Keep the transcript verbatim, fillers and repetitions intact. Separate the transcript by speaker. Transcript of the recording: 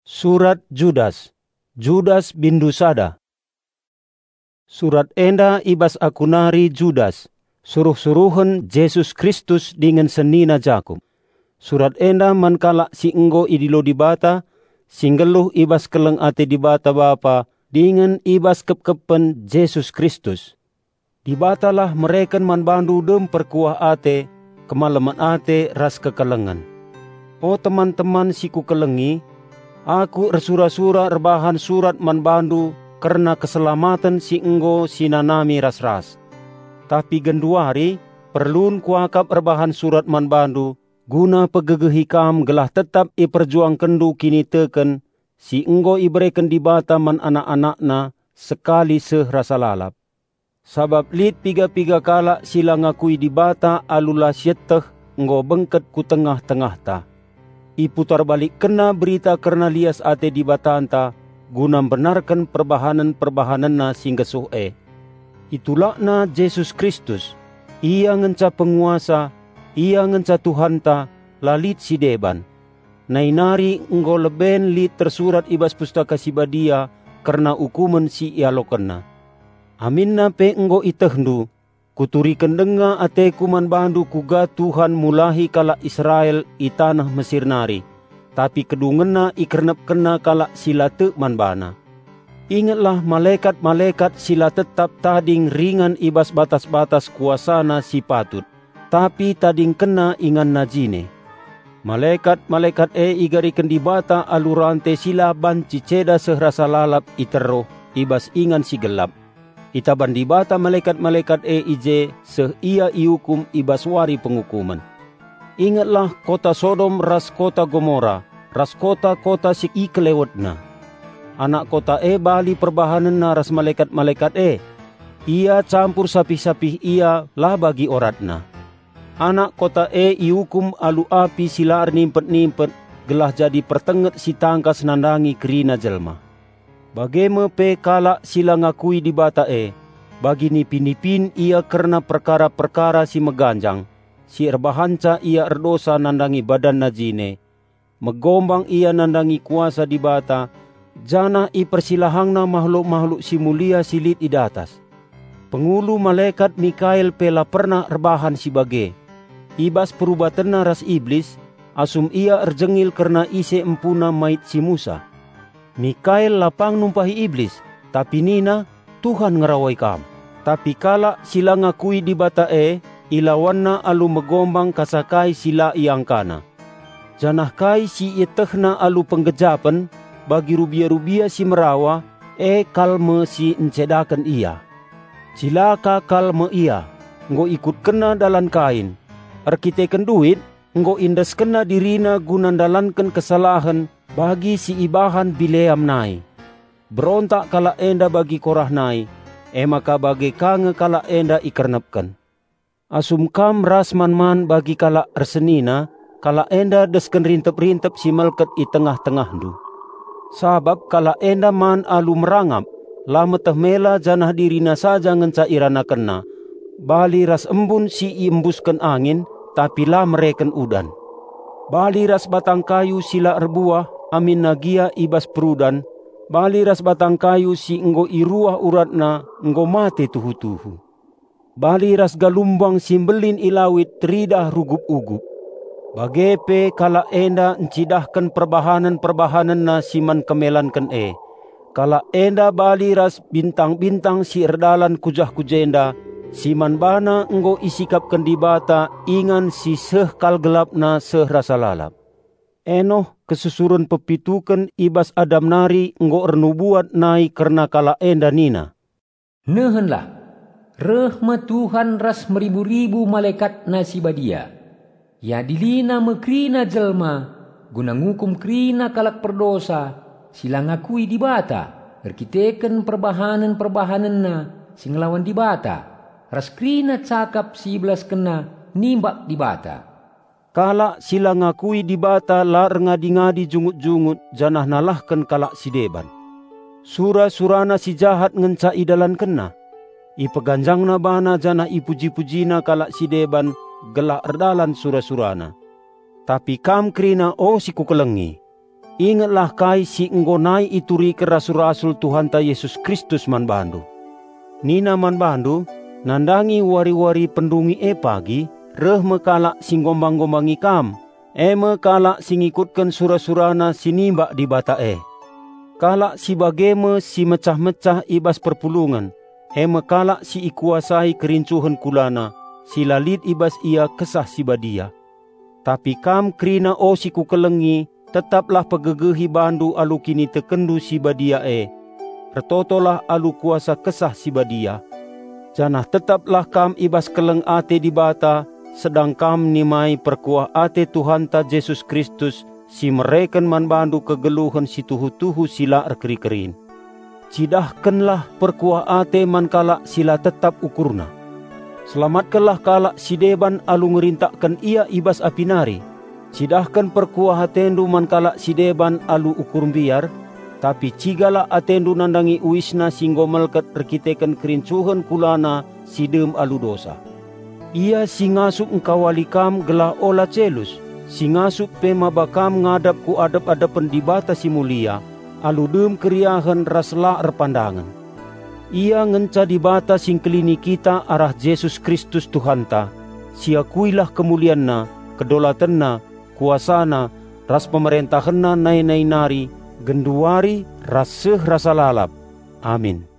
Speaker 1: Surat Judas, Judas bin Dusada. Surat enda ibas akunari Judas, suruh-suruhen Yesus Kristus dengan senina Jakob. Surat enda mankala si enggo idilo dibata, singgeluh ibas keleng ate dibata Bapa, dengan ibas kep-kepen Yesus Kristus. Dibatalah mereka manbandu dem perkuah ate, kemalaman ate ras kekelengan. O teman-teman si ku kelengi, aku ersura-sura rebahan surat manbandu karena keselamatan si enggo sinanami ras-ras. Tapi genduari perlun kuakap rebahan surat manbandu guna pegegehi kam gelah tetap iperjuang kendu kini teken si enggo iberikan dibata man anak-anakna sekali seh rasa lalap. Sabab lid piga-piga kala sila ngakui dibata alula syeteh enggo bengket ku tengah-tengah ta. Iputar balik kena berita karena lias ate di batanta guna benarkan perbahanan-perbahananna singgesuh e. Itulah na Yesus Kristus, ia ngenca penguasa, ia ngenca Tuhanta, lalit si deban. Nainari enggo leben lit tersurat ibas pustaka si badia karena ukuman si ialokenna. Aminna pe enggo itehdu, kuturikan denga ate kuman bandu kuga Tuhan mulahi kala Israel i tanah Mesir nari, tapi kedungena ikernep kena kala sila te manbana. Ingatlah malaikat-malaikat sila tetap tading ringan ibas batas-batas kuasana si patut, tapi tading kena ingan najine. Malaikat-malaikat e igarikan dibata alurante sila banci ceda sehrasa lalap iteroh ibas ingan si gelap. Itaban dibata malaikat-malaikat e ije seh ia iukum ibas wari pengukuman. Ingatlah kota Sodom ras kota Gomora, ras kota-kota si ikelewetna. Anak kota e bali perbahanan na ras malaikat-malaikat e. Ia campur sapih-sapih ia lah bagi oratna. Anak kota e iukum alu api silar nimpet-nimpet gelah jadi pertenget si tangkas nandangi kerina jelma. Bageme pe kala sila ngakui di bata e, bagi nipin-nipin ia karena perkara-perkara si meganjang, si erbahanca ia erdosa nandangi badan najine, megombang ia nandangi kuasa di bata, jana i persilahangna makhluk-makhluk si mulia silit i datas. Pengulu malaikat Mikael pela pernah erbahan si bage, ibas perubatanna ras iblis, asum ia erjengil karena ise empuna mait si Musa. Mikael lapang numpahi iblis, tapi nina Tuhan ngerawai kam. Tapi kala sila ngakui di bata e, ilawanna alu megombang kasakai sila iangkana. Janah kai si itehna alu penggejapan, bagi rubia-rubia si merawa, e kalme si encedakan ia. Cilaka kalme ia, nggo ikut kena dalan kain. Arkiteken duit, nggo indas kena dirina gunandalankan kesalahan, bagi si ibahan bileam nai. Berontak kala enda bagi korah nai, e maka bagi kange kala enda ikernepkan. Asum kam ras man-man bagi kala ersenina, kala enda desken rintep-rintep si melket i tengah-tengah du. Sabab kala enda man alu merangap, lama tehmela janah dirina saja ngenca irana kena. Bali ras embun si iembuskan angin, tapi lah mereken udan. Bali ras batang kayu sila erbuah, amin nagia ibas perudan, bali ras batang kayu si enggo iruah uratna, enggo mate tuhu-tuhu. Bali ras galumbang simbelin ilawit teridah rugup-ugup. Bagepe kala enda encidahkan perbahanan-perbahanan na siman kemelankan e. Kala enda bali ras bintang-bintang si erdalan kujah-kujenda, siman bana enggo isikapkan dibata ingan si seh kal gelap na seh rasa lalap. Enoh kesusuran pepitukan ibas Adam nari enggo ernubuat nai karena kala enda nina.
Speaker 2: Nehenlah, rahmat Tuhan ras meribu-ribu malaikat nasi badia. Ya dilina mekrina jelma, guna ngukum krina kalak perdosa, sila ngakui dibata, erkiteken perbahanan-perbahanan na singlawan dibata, ras krina cakap si iblas kena nimbak dibata.
Speaker 1: Kala sila ngakui dibata lar ngadi-ngadi jungut-jungut janah nalahkan kala si deban. Sura-surana si jahat ngenca idalan kena. Ipeganjangna bana janah ipuji-pujina kala si deban gelak erdalan sura-surana. Tapi kam krina o si kukelengi. Ingatlah kai si nggonai ituri ke rasul-rasul Tuhan ta Yesus Kristus man bandu. Nina man bandu, nandangi wari-wari pendungi e pagi, reh mekalak sing gombang-gombangi kam, e mekalak sing ikutkan sura-surana sinimba di bata e. Kalak si bageme si mecah-mecah ibas perpulungan, e mekalak si ikuasai kerincuhan kulana, si lalit ibas ia kesah si badia. Tapi kam krina o si kukelengi, tetaplah pegegehi bandu alu kini tekendu si badia e. Retotolah alu kuasa kesah si badia. Janah tetaplah kam ibas keleng ate di bata, sedang kam nimai perkuah ate Tuhan ta Yesus Kristus, si mereken man bandu kegeluhan si tuhu-tuhu sila erkeri-kerin. Cidahkanlah perkuah ate man kalak sila tetap ukurna. Selamatkanlah kalak si deban alu ngerintakkan ia ibas apinari. Cidahkan perkuah atendu man kalak si deban alu ukur biar, tapi cigala atendu nandangi uisna singgo melket rekitekan kerincuhan kulana sidem alu dosa. Ia singasup engkawalikam gelah ola celus, singasup pema bakam ngadap ku adap-adapan di bata si mulia, alu dem keriahan rasla erpandangan. Ia ngenca di bata sing kelini kita arah Yesus Kristus Tuhanta, siakuilah kemulianna, kedolatanna, kuasana, ras pemerintahanna nai-nai nari, genduari, raseh rasa lalap. Amin.